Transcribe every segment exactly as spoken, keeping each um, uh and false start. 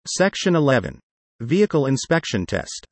Section eleven. Vehicle Inspection Test.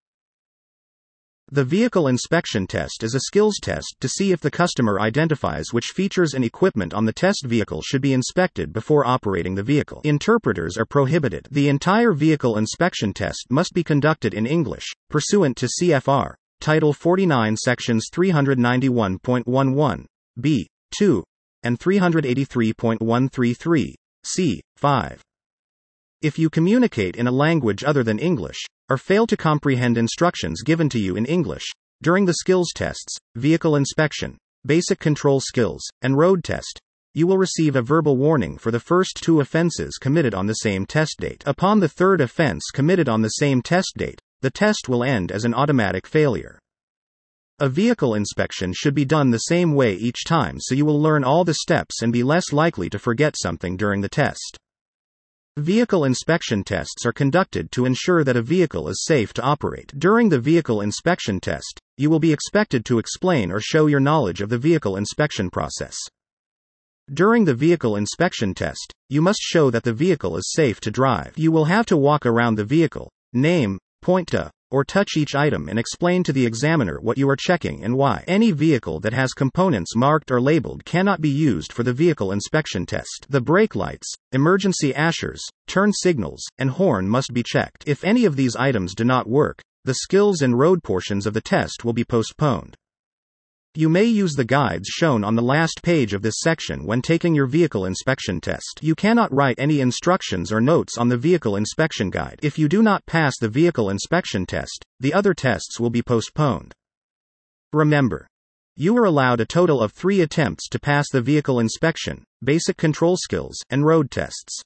The vehicle inspection test is a skills test to see if the customer identifies which features and equipment on the test vehicle should be inspected before operating the vehicle. Interpreters are prohibited. The entire vehicle inspection test must be conducted in English, pursuant to C F R, Title forty-nine, Sections three ninety-one point eleven, B, two, and three eighty-three point one thirty-three, C, five. If you communicate in a language other than English, or fail to comprehend instructions given to you in English, during the skills tests, vehicle inspection, basic control skills, and road test, you will receive a verbal warning for the first two offenses committed on the same test date. Upon the third offense committed on the same test date, the test will end as an automatic failure. A vehicle inspection should be done the same way each time so you will learn all the steps and be less likely to forget something during the test. Vehicle inspection tests are conducted to ensure that a vehicle is safe to operate. During the vehicle inspection test, you will be expected to explain or show your knowledge of the vehicle inspection process. During the vehicle inspection test, you must show that the vehicle is safe to drive. You will have to walk around the vehicle, name, point to, or touch each item and explain to the examiner what you are checking and why. Any vehicle that has components marked or labeled cannot be used for the vehicle inspection test. The brake lights, emergency ashers, turn signals, and horn must be checked. If any of these items do not work, the skills and road portions of the test will be postponed. You may use the guides shown on the last page of this section when taking your vehicle inspection test. You cannot write any instructions or notes on the vehicle inspection guide. If you do not pass the vehicle inspection test, the other tests will be postponed. Remember, you are allowed a total of three attempts to pass the vehicle inspection, basic control skills, and road tests.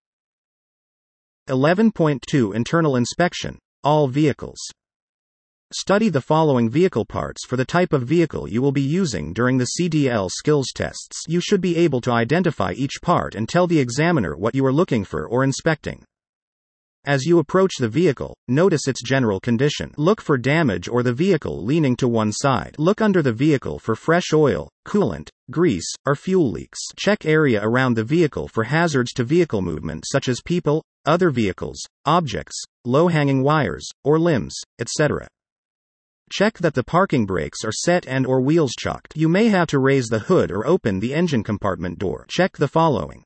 eleven point two Internal inspection, all vehicles. Study the following vehicle parts for the type of vehicle you will be using during the C D L skills tests. You should be able to identify each part and tell the examiner what you are looking for or inspecting. As you approach the vehicle, notice its general condition. Look for damage or the vehicle leaning to one side. Look under the vehicle for fresh oil, coolant, grease, or fuel leaks. Check area around the vehicle for hazards to vehicle movement such as people, other vehicles, objects, low-hanging wires, or limbs, et cetera. Check that the parking brakes are set and or wheels chocked. You may have to raise the hood or open the engine compartment door. Check the following.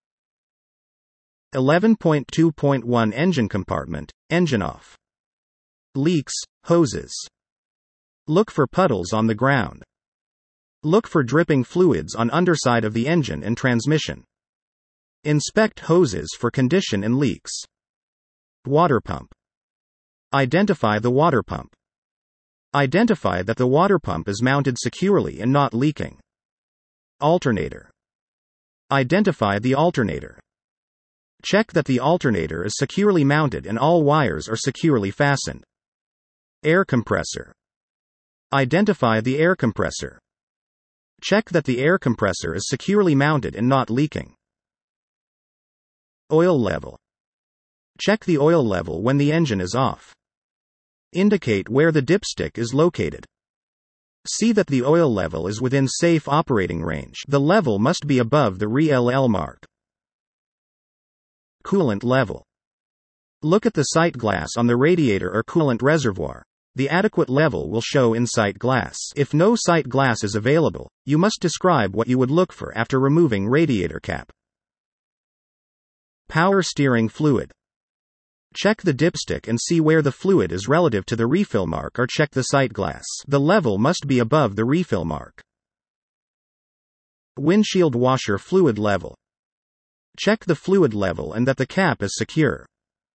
eleven point two point one Engine compartment, engine off. Leaks, hoses. Look for puddles on the ground. Look for dripping fluids on underside of the engine and transmission. Inspect hoses for condition and leaks. Water pump. Identify the water pump. Identify that the water pump is mounted securely and not leaking. Alternator. Identify the alternator. Check that the alternator is securely mounted and all wires are securely fastened. Air compressor. Identify the air compressor. Check that the air compressor is securely mounted and not leaking. Oil level. Check the oil level when the engine is off. Indicate where the dipstick is located. See that the oil level is within safe operating range. The level must be above the R E L L mark. Coolant level. Look at the sight glass on the radiator or coolant reservoir. The adequate level will show in sight glass. If no sight glass is available, you must describe what you would look for after removing radiator cap. Power steering fluid. Check the dipstick and see where the fluid is relative to the refill mark or check the sight glass. The level must be above the refill mark. Windshield washer fluid level. Check the fluid level and that the cap is secure.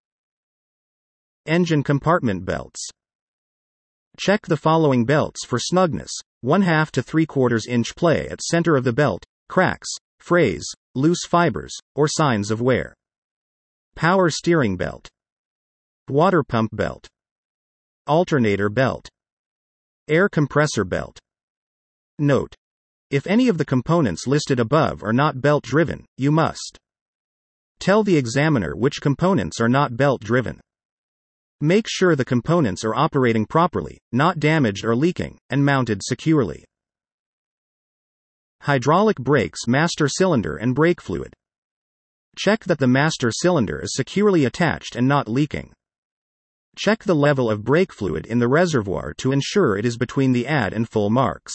Engine compartment belts. Check the following belts for snugness: one half to three quarters inch play at center of the belt, cracks, frays, loose fibers, or signs of wear. Power steering belt. Water pump belt. Alternator belt. Air compressor belt. Note: if any of the components listed above are not belt driven, you must tell the examiner which components are not belt driven. Make sure the components are operating properly, not damaged or leaking, and mounted securely. Hydraulic brakes master cylinder and brake fluid. Check that the master cylinder is securely attached and not leaking. Check the level of brake fluid in the reservoir to ensure it is between the add and full marks.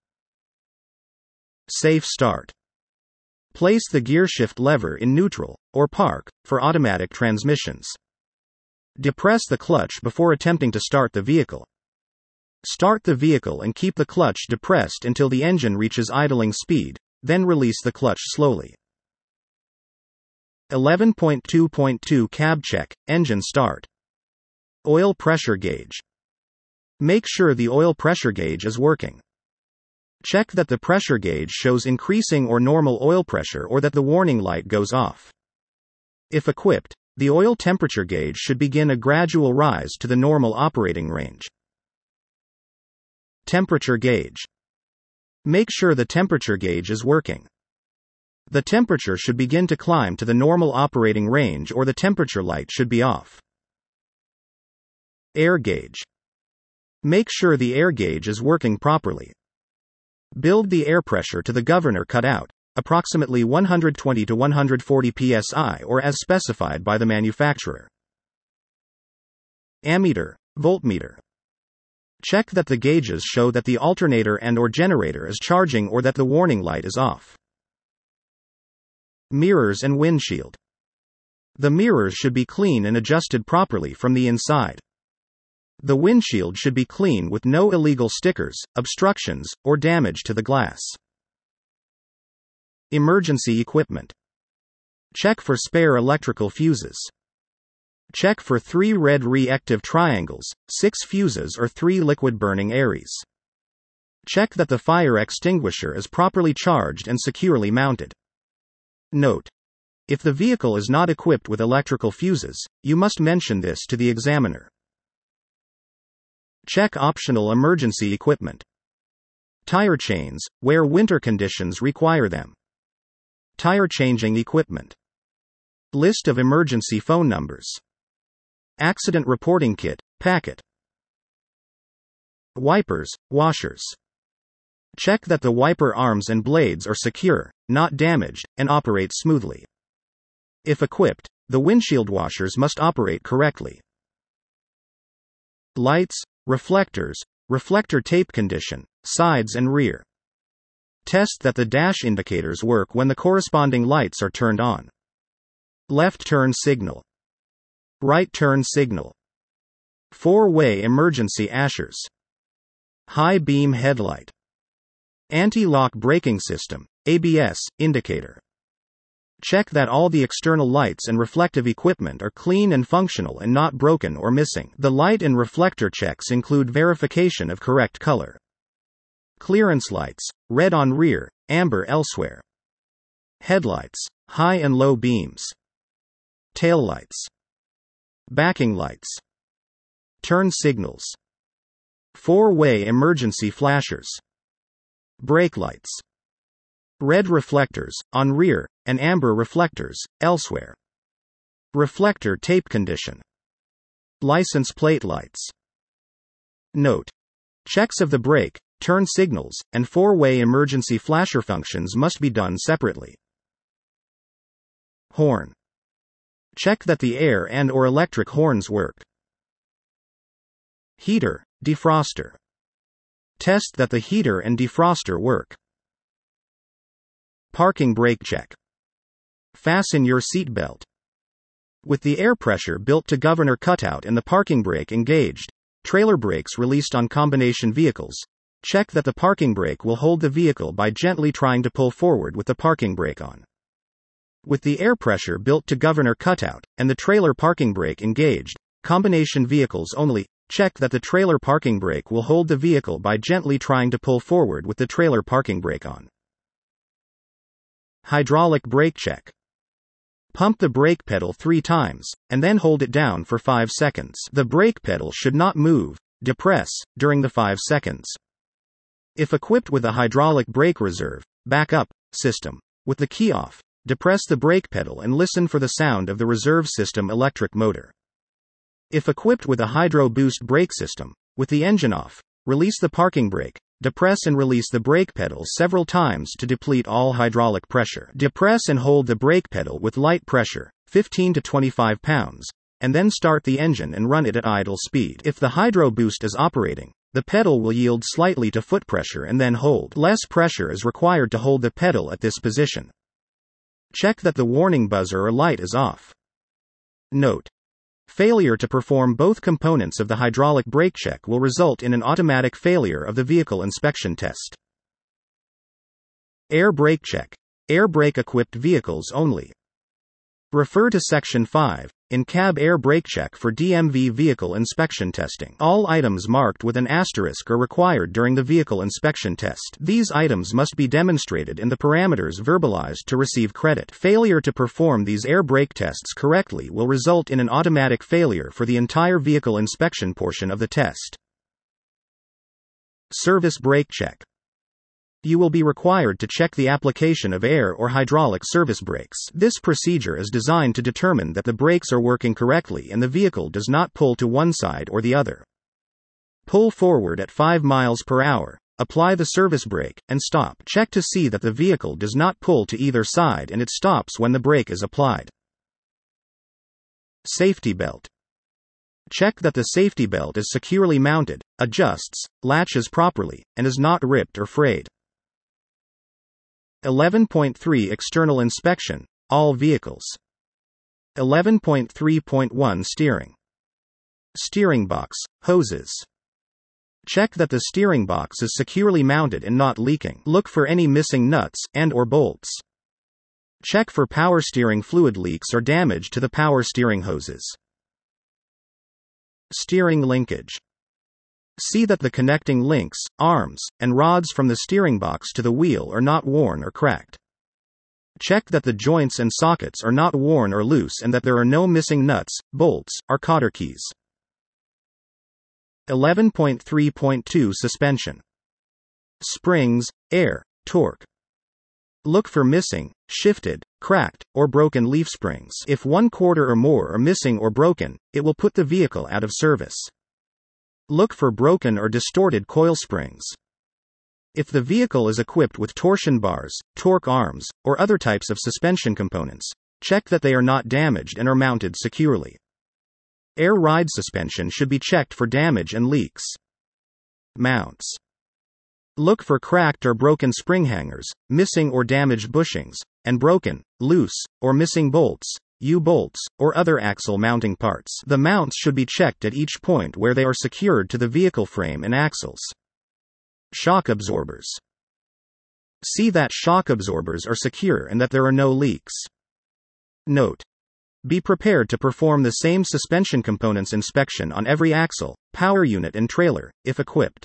Safe start. Place the gearshift lever in neutral, or park, for automatic transmissions. Depress the clutch before attempting to start the vehicle. Start the vehicle and keep the clutch depressed until the engine reaches idling speed, then release the clutch slowly. eleven point two point two Cab check, engine start. Oil pressure gauge. Make sure the oil pressure gauge is working. Check that the pressure gauge shows increasing or normal oil pressure or that the warning light goes off. If equipped, the oil temperature gauge should begin a gradual rise to the normal operating range. Temperature gauge. Make sure the temperature gauge is working. The temperature should begin to climb to the normal operating range or the temperature light should be off. Air gauge. Make sure the air gauge is working properly. Build the air pressure to the governor cutout, approximately one hundred twenty to one hundred forty P S I or as specified by the manufacturer. Ammeter, voltmeter. Check that the gauges show that the alternator and or generator is charging or that the warning light is off. Mirrors and windshield. The mirrors should be clean and adjusted properly from the inside. The windshield should be clean with no illegal stickers, obstructions, or damage to the glass. Emergency equipment. Check for spare electrical fuses. Check for three red reactive triangles, six fuses or three liquid burning areas. Check that the fire extinguisher is properly charged and securely mounted. Note: if the vehicle is not equipped with electrical fuses, you must mention this to the examiner. Check optional emergency equipment. Tire chains, where winter conditions require them. Tire changing equipment. List of emergency phone numbers. Accident reporting kit, packet. Wipers, washers. Check that the wiper arms and blades are secure, not damaged, and operate smoothly. If equipped, the windshield washers must operate correctly. Lights, reflectors, reflector tape condition, sides and rear. Test that the dash indicators work when the corresponding lights are turned on. Left turn signal. Right turn signal. Four-way emergency ashers. High beam headlight. Anti-lock braking system, A B S, indicator. Check that all the external lights and reflective equipment are clean and functional and not broken or missing. The light and reflector checks include verification of correct color. Clearance lights, red on rear, amber elsewhere. Headlights, high and low beams. Taillights. Backing lights. Turn signals. Four-way emergency flashers. Brake lights. Red reflectors, on rear, and amber reflectors, elsewhere. Reflector tape condition. License plate lights. Note: checks of the brake, turn signals, and four-way emergency flasher functions must be done separately. Horn. Check that the air and or electric horns work. Heater, defroster. Test that the heater and defroster work. Parking brake check. Fasten your seat belt. With the air pressure built to governor cutout and the parking brake engaged, trailer brakes released on combination vehicles, check that the parking brake will hold the vehicle by gently trying to pull forward with the parking brake on. With the air pressure built to governor cutout and the trailer parking brake engaged, combination vehicles only, check that the trailer parking brake will hold the vehicle by gently trying to pull forward with the trailer parking brake on. Hydraulic brake check. Pump the brake pedal three times, and then hold it down for five seconds. The brake pedal should not move, depress, during the five seconds. If equipped with a hydraulic brake reserve, backup, system, with the key off, depress the brake pedal and listen for the sound of the reserve system electric motor. If equipped with a hydro boost brake system, with the engine off, release the parking brake, depress and release the brake pedal several times to deplete all hydraulic pressure. Depress and hold the brake pedal with light pressure, fifteen to twenty-five pounds, and then start the engine and run it at idle speed. If the hydro boost is operating, the pedal will yield slightly to foot pressure and then hold. Less pressure is required to hold the pedal at this position. Check that the warning buzzer or light is off. Note: failure to perform both components of the hydraulic brake check will result in an automatic failure of the vehicle inspection test. Air brake check. Air brake equipped vehicles only. Refer to Section five, In-Cab Air Brake Check for D M V vehicle inspection testing. All items marked with an asterisk are required during the vehicle inspection test. These items must be demonstrated in the parameters verbalized to receive credit. Failure to perform these air brake tests correctly will result in an automatic failure for the entire vehicle inspection portion of the test. Service brake check. You will be required to check the application of air or hydraulic service brakes. This procedure is designed to determine that the brakes are working correctly and the vehicle does not pull to one side or the other. Pull forward at five miles per hour, apply the service brake, and stop. Check to see that the vehicle does not pull to either side and it stops when the brake is applied. Safety belt. Check that the safety belt is securely mounted, adjusts, latches properly, and is not ripped or frayed. eleven point three External inspection, all vehicles. eleven point three point one Steering. Steering box, hoses. Check that the steering box is securely mounted and not leaking. Look for any missing nuts and or bolts. Check for power steering fluid leaks or damage to the power steering hoses. Steering linkage. See that the connecting links, arms, and rods from the steering box to the wheel are not worn or cracked. Check that the joints and sockets are not worn or loose and that there are no missing nuts, bolts, or cotter keys. eleven point three point two Suspension. Springs, air, torque. Look for missing, shifted, cracked, or broken leaf springs. If one quarter or more are missing or broken, it will put the vehicle out of service. Look for broken or distorted coil springs. If the vehicle is equipped with torsion bars, torque arms, or other types of suspension components, check that they are not damaged and are mounted securely. Air ride suspension should be checked for damage and leaks. Mounts. Look for cracked or broken spring hangers, missing or damaged bushings, and broken, loose, or missing bolts, U-bolts, or other axle mounting parts. The mounts should be checked at each point where they are secured to the vehicle frame and axles. Shock absorbers. See that shock absorbers are secure and that there are no leaks. Note: be prepared to perform the same suspension components inspection on every axle, power unit and trailer, if equipped.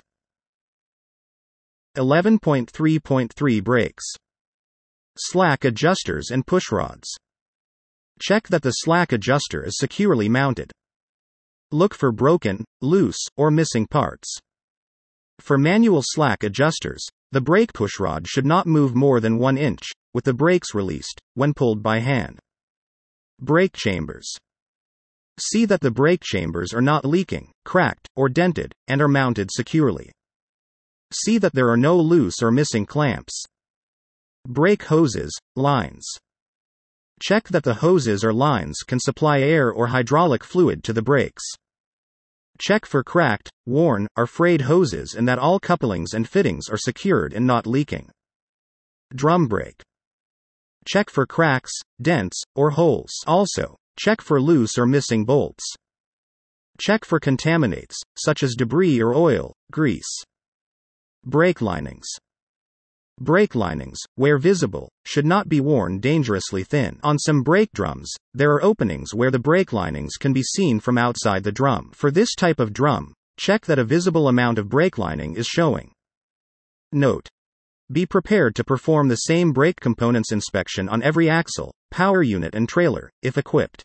eleven point three point three Brakes. Slack adjusters and pushrods. Check that the slack adjuster is securely mounted. Look for broken, loose, or missing parts. For manual slack adjusters, the brake pushrod should not move more than one inch, with the brakes released, when pulled by hand. Brake chambers. See that the brake chambers are not leaking, cracked, or dented, and are mounted securely. See that there are no loose or missing clamps. Brake hoses, lines. Check that the hoses or lines can supply air or hydraulic fluid to the brakes. Check for cracked, worn, or frayed hoses and that all couplings and fittings are secured and not leaking. Drum brake. Check for cracks, dents, or holes. Also, check for loose or missing bolts. Check for contaminants, such as debris or oil, grease. Brake linings. Brake linings, where visible, should not be worn dangerously thin. On some brake drums, there are openings where the brake linings can be seen from outside the drum. For this type of drum, check that a visible amount of brake lining is showing. Note: be prepared to perform the same brake components inspection on every axle, power unit and trailer, if equipped.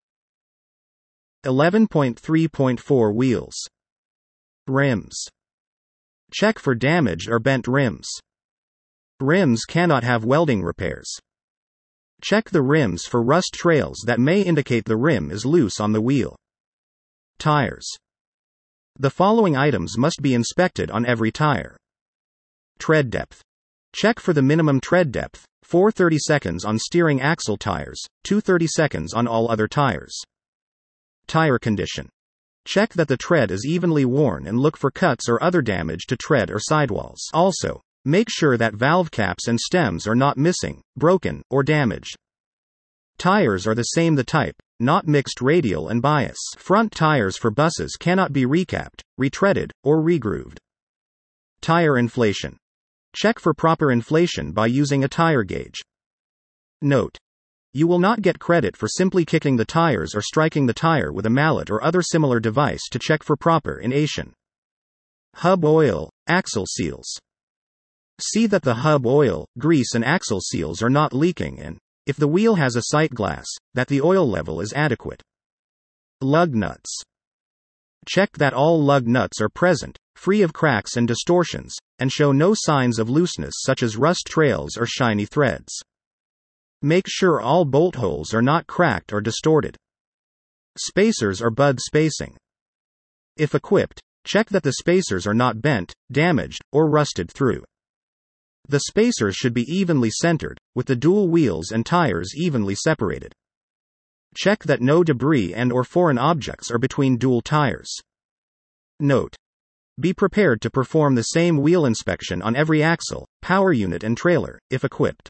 eleven point three point four Wheels. Rims. Check for damaged or bent rims. Rims cannot have welding repairs. Check the rims for rust trails that may indicate the rim is loose on the wheel. Tires. The following items must be inspected on every tire. Tread depth. Check for the minimum tread depth, four hundred thirty seconds on steering axle tires, two hundred thirty seconds on all other tires. Tire condition. Check that the tread is evenly worn and look for cuts or other damage to tread or sidewalls. Also, make sure that valve caps and stems are not missing, broken, or damaged. Tires are the same the type, not mixed radial and bias. Front tires for buses cannot be recapped, retreaded, or regrooved. Tire inflation. Check for proper inflation by using a tire gauge. Note: you will not get credit for simply kicking the tires or striking the tire with a mallet or other similar device to check for proper inflation. Hub oil, axle seals. See that the hub oil, grease and axle seals are not leaking and, if the wheel has a sight glass, that the oil level is adequate. Lug nuts. Check that all lug nuts are present, free of cracks and distortions, and show no signs of looseness such as rust trails or shiny threads. Make sure all bolt holes are not cracked or distorted. Spacers or bud spacing. If equipped, check that the spacers are not bent, damaged, or rusted through. The spacers should be evenly centered, with the dual wheels and tires evenly separated. Check that no debris and or foreign objects are between dual tires. Note: be prepared to perform the same wheel inspection on every axle, power unit and trailer, if equipped.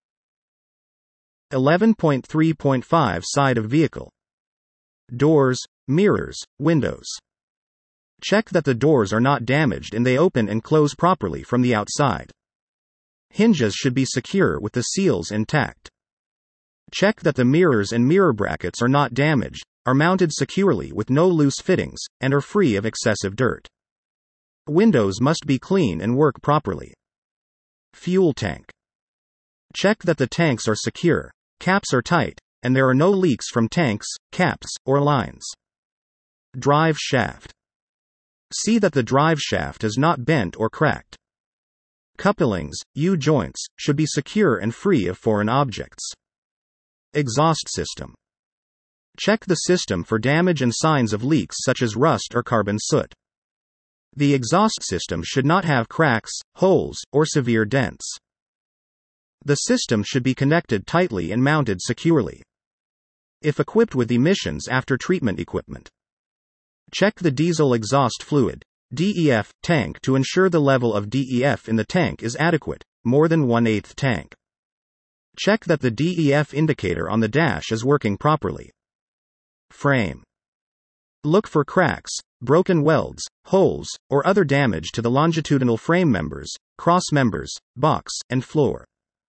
eleven point three point five Side of vehicle. Doors, mirrors, windows. Check that the doors are not damaged and they open and close properly from the outside. Hinges should be secure with the seals intact. Check that the mirrors and mirror brackets are not damaged, are mounted securely with no loose fittings, and are free of excessive dirt. Windows must be clean and work properly. Fuel tank. Check that the tanks are secure, caps are tight, and there are no leaks from tanks, caps, or lines. Drive shaft. See that the drive shaft is not bent or cracked. Couplings, U-joints, should be secure and free of foreign objects. Exhaust system. Check the system for damage and signs of leaks such as rust or carbon soot. The exhaust system should not have cracks, holes, or severe dents. The system should be connected tightly and mounted securely. If equipped with emissions after treatment equipment. Check the diesel exhaust fluid, D E F, tank to ensure the level of D E F in the tank is adequate, more than one-eighth tank. Check that the D E F indicator on the dash is working properly. Frame. Look for cracks, broken welds, holes, or other damage to the longitudinal frame members, cross members, box, and floor.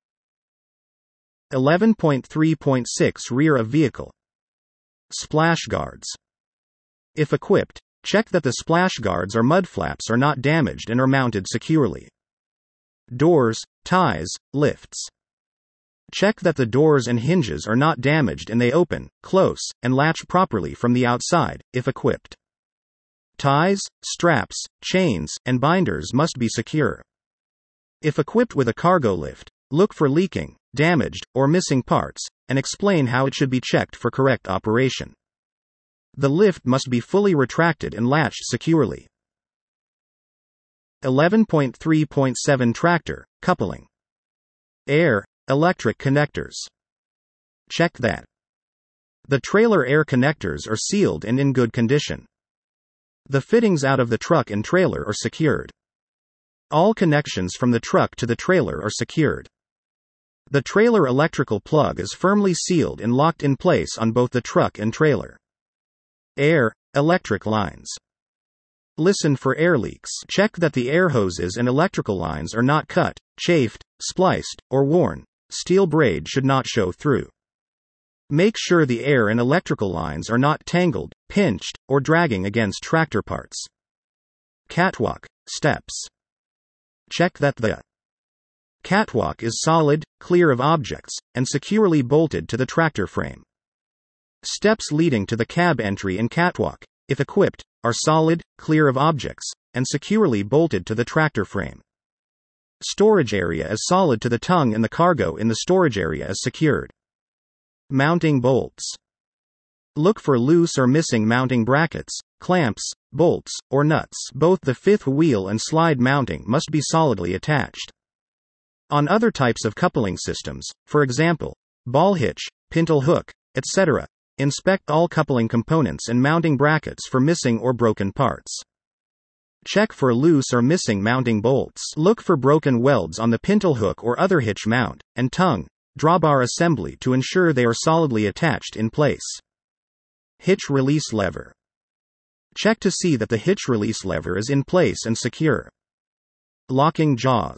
eleven point three point six Rear of vehicle. Splash guards. If equipped, check that the splash guards or mud flaps are not damaged and are mounted securely. Doors, ties, lifts. Check that the doors and hinges are not damaged and they open, close, and latch properly from the outside, if equipped. Ties, straps, chains, and binders must be secure. If equipped with a cargo lift, look for leaking, damaged, or missing parts, and explain how it should be checked for correct operation. The lift must be fully retracted and latched securely. eleven point three point seven Tractor, coupling. Air, electric connectors. Check that the trailer air connectors are sealed and in good condition. The fittings out of the truck and trailer are secured. All connections from the truck to the trailer are secured. The trailer electrical plug is firmly sealed and locked in place on both the truck and trailer. Air, electric lines. Listen for air leaks. Check that the air hoses and electrical lines are not cut, chafed, spliced, or worn. Steel braid should not show through. Make sure the air and electrical lines are not tangled, pinched, or dragging against tractor parts. Catwalk, steps. Check that the catwalk is solid, clear of objects, and securely bolted to the tractor frame. Steps leading to the cab entry and catwalk, if equipped, are solid, clear of objects, and securely bolted to the tractor frame. Storage area is solid to the tongue and the cargo in the storage area is secured. Mounting bolts. Look for loose or missing mounting brackets, clamps, bolts, or nuts. Both the fifth wheel and slide mounting must be solidly attached. On other types of coupling systems, for example, ball hitch, pintle hook, et cetera, inspect all coupling components and mounting brackets for missing or broken parts. Check for loose or missing mounting bolts. Look for broken welds on the pintle hook or other hitch mount, and tongue, drawbar assembly to ensure they are solidly attached in place. Hitch release lever. Check to see that the hitch release lever is in place and secure. Locking jaws.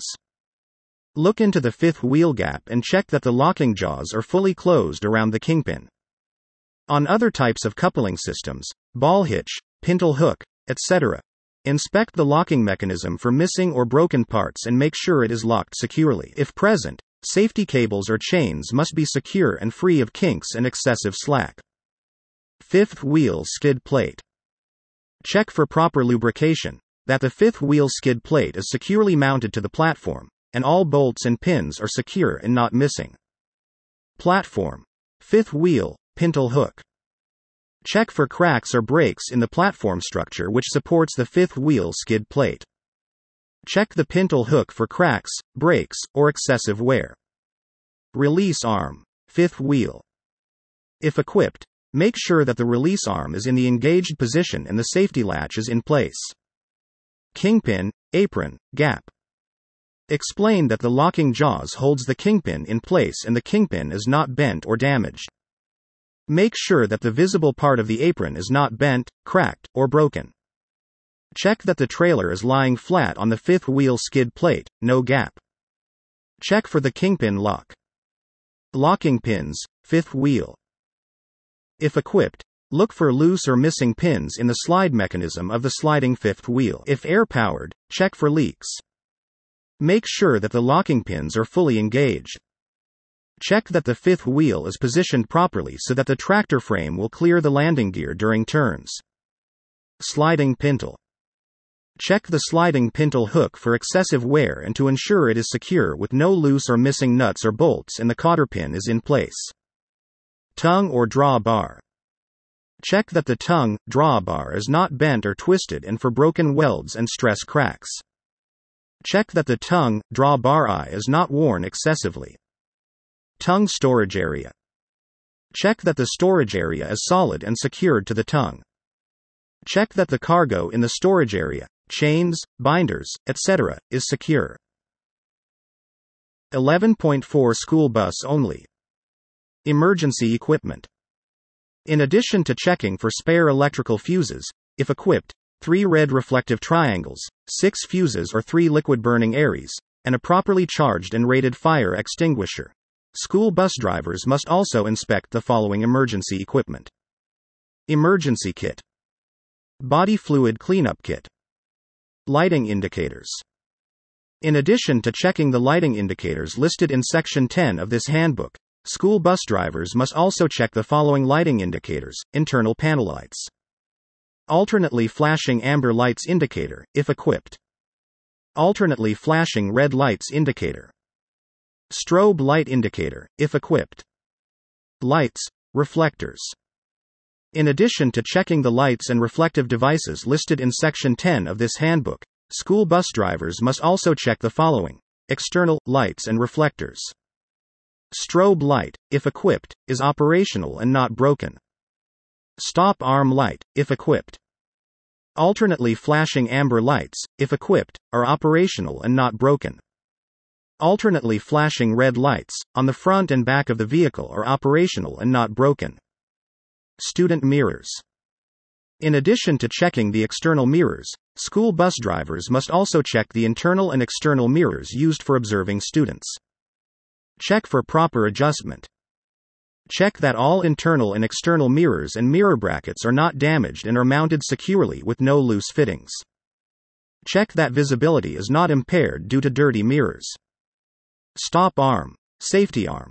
Look into the fifth wheel gap and check that the locking jaws are fully closed around the kingpin. On other types of coupling systems, ball hitch, pintle hook, et cetera, inspect the locking mechanism for missing or broken parts and make sure it is locked securely. If present, safety cables or chains must be secure and free of kinks and excessive slack. Fifth wheel skid plate. Check for proper lubrication, that the fifth wheel skid plate is securely mounted to the platform, and all bolts and pins are secure and not missing. Platform. Fifth wheel, pintle hook. Check for cracks or breaks in the platform structure which supports the fifth wheel skid plate. Check the pintle hook for cracks, breaks, or excessive wear. Release arm. Fifth wheel. If equipped, make sure that the release arm is in the engaged position and the safety latch is in place. Kingpin, apron, gap. Explain that the locking jaws holds the kingpin in place and the kingpin is not bent or damaged. Make sure that the visible part of the apron is not bent, cracked, or broken. Check that the trailer is lying flat on the fifth wheel skid plate, no gap. Check for the kingpin lock. Locking pins, fifth wheel. If equipped, look for loose or missing pins in the slide mechanism of the sliding fifth wheel. If air-powered, check for leaks. Make sure that the locking pins are fully engaged. Check that the fifth wheel is positioned properly so that the tractor frame will clear the landing gear during turns. Sliding pintle. Check the sliding pintle hook for excessive wear and to ensure it is secure with no loose or missing nuts or bolts and the cotter pin is in place. Tongue or drawbar. Check that the tongue, drawbar is not bent or twisted and for broken welds and stress cracks. Check that the tongue, drawbar eye is not worn excessively. Tongue storage area. Check that the storage area is solid and secured to the tongue. Check that the cargo in the storage area, chains, binders, et cetera, is secure. eleven point four School bus only. Emergency equipment. In addition to checking for spare electrical fuses, if equipped, three red reflective triangles, six fuses or three liquid burning areas, and a properly charged and rated fire extinguisher. School bus drivers must also inspect the following emergency equipment. Emergency kit. Body fluid cleanup kit. Lighting indicators. In addition to checking the lighting indicators listed in Section ten of this handbook, school bus drivers must also check the following lighting indicators: internal panel lights. Alternately flashing amber lights indicator, if equipped. Alternately flashing red lights indicator. Strobe light indicator, if equipped. Lights, reflectors. In addition to checking the lights and reflective devices listed in Section ten of this handbook, school bus drivers must also check the following: external lights and reflectors. Strobe light, if equipped, is operational and not broken. Stop arm light, if equipped. Alternately flashing amber lights, if equipped, are operational and not broken. Alternately flashing red lights, on the front and back of the vehicle, are operational and not broken. Student mirrors. In addition to checking the external mirrors, school bus drivers must also check the internal and external mirrors used for observing students. Check for proper adjustment. Check that all internal and external mirrors and mirror brackets are not damaged and are mounted securely with no loose fittings. Check that visibility is not impaired due to dirty mirrors. Stop arm, safety arm.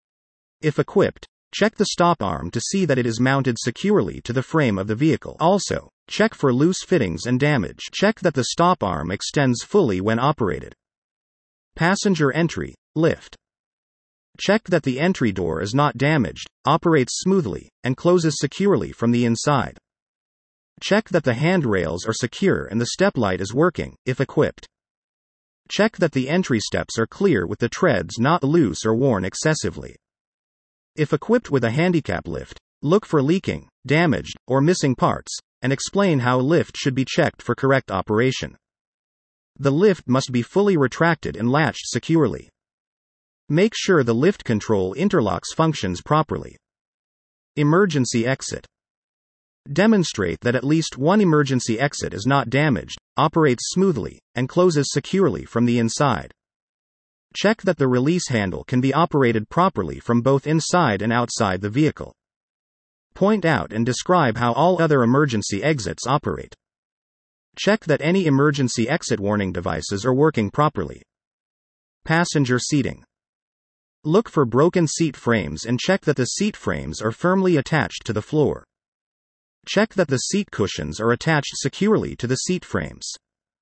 If equipped, check the stop arm to see that it is mounted securely to the frame of the vehicle. Also, check for loose fittings and damage. Check that the stop arm extends fully when operated. Passenger entry, lift. Check that the entry door is not damaged, operates smoothly, and closes securely from the inside. Check that the handrails are secure and the step light is working, if equipped. Check that the entry steps are clear with the treads not loose or worn excessively. If equipped with a handicap lift, look for leaking, damaged, or missing parts, and explain how a lift should be checked for correct operation. The lift must be fully retracted and latched securely. Make sure the lift control interlocks functions properly. Emergency exit. Demonstrate that at least one emergency exit is not damaged, operates smoothly, and closes securely from the inside. Check that the release handle can be operated properly from both inside and outside the vehicle. Point out and describe how all other emergency exits operate. Check that any emergency exit warning devices are working properly. Passenger seating. Look for broken seat frames and check that the seat frames are firmly attached to the floor. Check that the seat cushions are attached securely to the seat frames.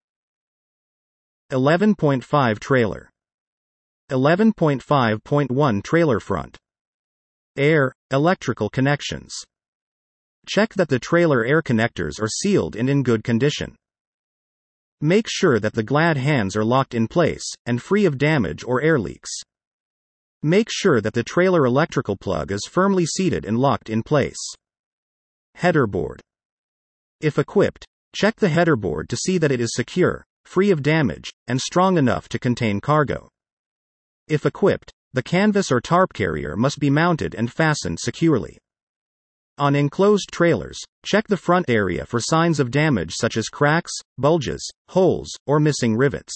eleven point five Trailer. eleven point five point one Trailer front. Air, electrical connections. Check that the trailer air connectors are sealed and in good condition. Make sure that the glad hands are locked in place, and free of damage or air leaks. Make sure that the trailer electrical plug is firmly seated and locked in place. Header board. If equipped, check the header board to see that it is secure, free of damage, and strong enough to contain cargo. If equipped, the canvas or tarp carrier must be mounted and fastened securely. On enclosed trailers, check the front area for signs of damage such as cracks, bulges, holes, or missing rivets.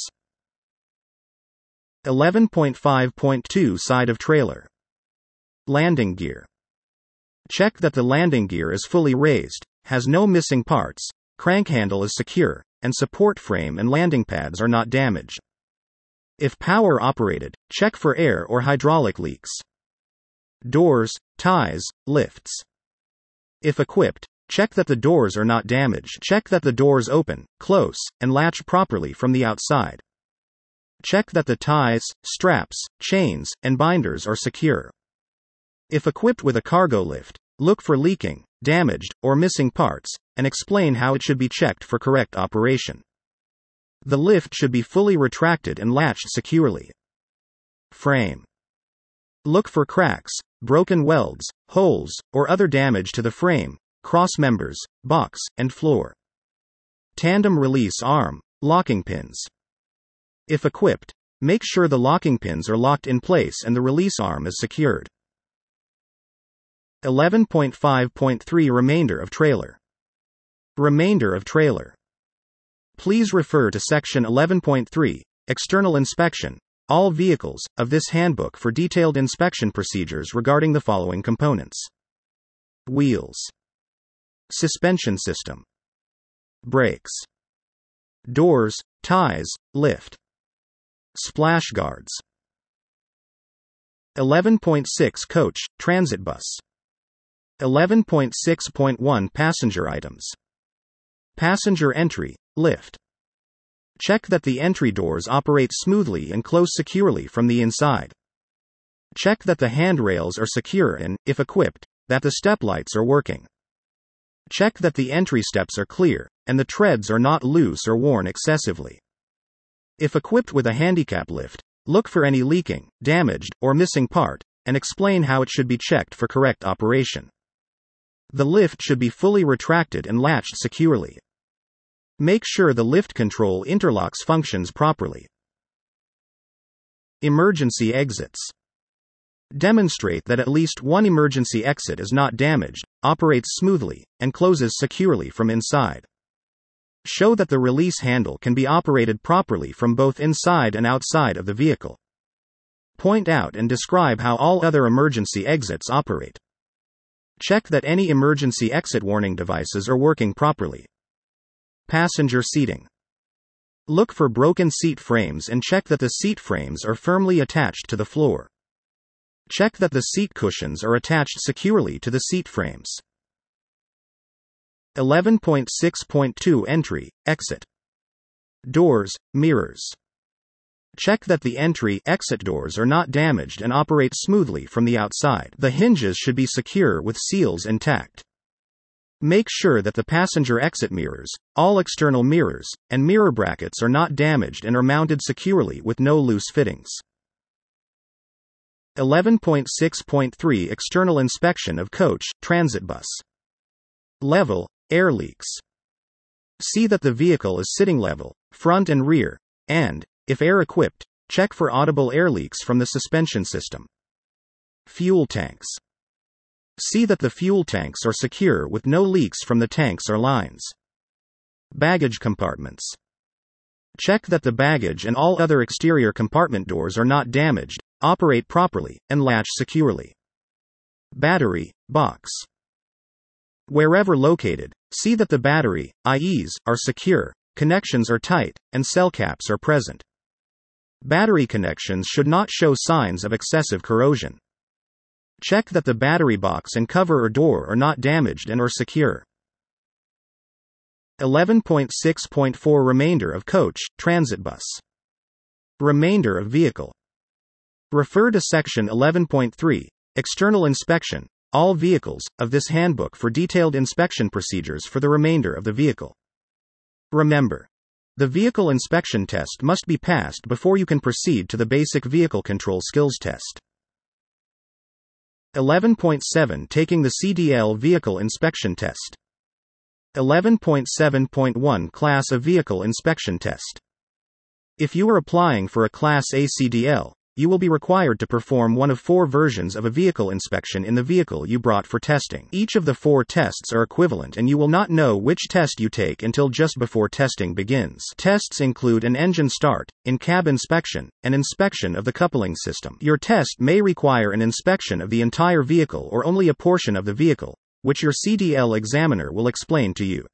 eleven point five point two Side of trailer. Landing gear. Check that the landing gear is fully raised, has no missing parts, crank handle is secure, and support frame and landing pads are not damaged. If power operated, check for air or hydraulic leaks. Doors, ties, lifts. If equipped, check that the doors are not damaged. Check that the doors open, close, and latch properly from the outside. Check that the ties, straps, chains, and binders are secure. If equipped with a cargo lift, look for leaking, damaged, or missing parts, and explain how it should be checked for correct operation. The lift should be fully retracted and latched securely. Frame. Look for cracks, broken welds, holes, or other damage to the frame, cross members, box, and floor. Tandem release arm, locking pins. If equipped, make sure the locking pins are locked in place and the release arm is secured. eleven point five point three Remainder of trailer. Remainder of trailer. Please refer to Section eleven point three, External Inspection, all vehicles, of this handbook for detailed inspection procedures regarding the following components: wheels, suspension system, brakes, doors, ties, lift, splash guards. eleven point six Coach, transit bus. eleven point six point one Passenger items. Passenger entry, lift. Check that the entry doors operate smoothly and close securely from the inside. Check that the handrails are secure and, if equipped, that the step lights are working. Check that the entry steps are clear, and the treads are not loose or worn excessively. If equipped with a handicap lift, look for any leaking, damaged, or missing part, and explain how it should be checked for correct operation. The lift should be fully retracted and latched securely. Make sure the lift control interlocks functions properly. Emergency exits. Demonstrate that at least one emergency exit is not damaged, operates smoothly, and closes securely from inside. Show that the release handle can be operated properly from both inside and outside of the vehicle. Point out and describe how all other emergency exits operate. Check that any emergency exit warning devices are working properly. Passenger seating. Look for broken seat frames and check that the seat frames are firmly attached to the floor. Check that the seat cushions are attached securely to the seat frames. eleven point six point two Entry, exit. Doors, mirrors. Check that the entry, exit doors are not damaged and operate smoothly from the outside. The hinges should be secure with seals intact. Make sure that the passenger exit mirrors, all external mirrors, and mirror brackets are not damaged and are mounted securely with no loose fittings. eleven point six point three External inspection of coach, transit bus. Level, air leaks. See that the vehicle is sitting level, front and rear, and, if air-equipped, check for audible air leaks from the suspension system. Fuel tanks. See that the fuel tanks are secure with no leaks from the tanks or lines. Baggage compartments. Check that the baggage and all other exterior compartment doors are not damaged, operate properly, and latch securely. Battery box. Wherever located, see that the battery, I Es, are secure, connections are tight, and cell caps are present. Battery connections should not show signs of excessive corrosion. Check that the battery box and cover or door are not damaged and are secure. eleven point six point four Remainder of coach, transit bus. Remainder of vehicle. Refer to section eleven point three, External inspection, all vehicles, of this handbook for detailed inspection procedures for the remainder of the vehicle. Remember, the vehicle inspection test must be passed before you can proceed to the basic vehicle control skills test. eleven point seven Taking the C D L vehicle inspection test. eleven point seven point one Class A vehicle inspection test. If you are applying for a Class A C D L, you will be required to perform one of four versions of a vehicle inspection in the vehicle you brought for testing. Each of the four tests are equivalent and you will not know which test you take until just before testing begins. Tests include an engine start, in-cab inspection, and inspection of the coupling system. Your test may require an inspection of the entire vehicle or only a portion of the vehicle, which your C D L examiner will explain to you.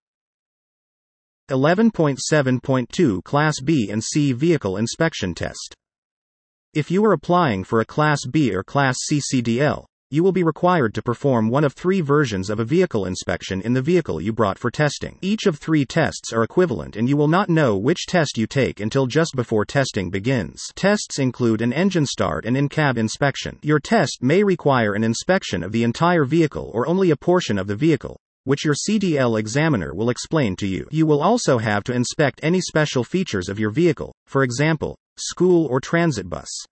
eleven point seven point two Class B and C vehicle inspection test. If you are applying for a Class B or Class C C D L, you will be required to perform one of three versions of a vehicle inspection in the vehicle you brought for testing. Each of three tests are equivalent and you will not know which test you take until just before testing begins. Tests include an engine start and in-cab inspection. Your test may require an inspection of the entire vehicle or only a portion of the vehicle, which your C D L examiner will explain to you. You will also have to inspect any special features of your vehicle, for example, school or transit bus.